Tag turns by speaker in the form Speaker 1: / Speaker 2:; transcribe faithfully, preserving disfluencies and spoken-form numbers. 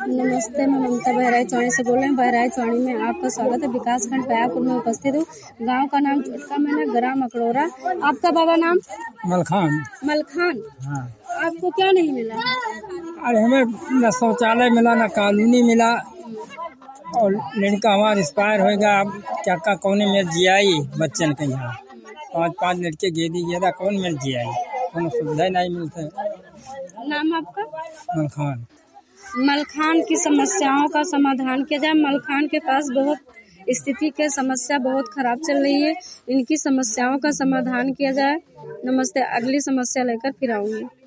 Speaker 1: नमस्ते, मैं ममता बहराइच वाणी से बोल रही हूँ। बहराइच वाणी में आपका स्वागत है। विकास खंड पयापुर में उपस्थित हूँ। गांव का नाम चुटका मैंने ग्राम अकड़ोरा। आपका बाबा नाम?
Speaker 2: मलखान।
Speaker 1: मलखान।
Speaker 2: हाँ।
Speaker 1: आपको क्या नहीं मिला?
Speaker 2: अरे हमें न शौचालय मिला, न कॉलोनी मिला, और लड़का हमारा एक्सपायर हो गया। क्या का कौन में जियाई बच्चन के यहाँ पाँच पाँच लड़के गेदी गेदा कौन में जियाई, कोनो सुविधा नहीं मिलते।
Speaker 1: नाम आपका?
Speaker 2: मलखान।
Speaker 1: मलखान की समस्याओं का समाधान किया जाए। मलखान के पास बहुत स्थिति के समस्या बहुत खराब चल रही है। इनकी समस्याओं का समाधान किया जाए। नमस्ते, अगली समस्या लेकर फिर आऊंगी।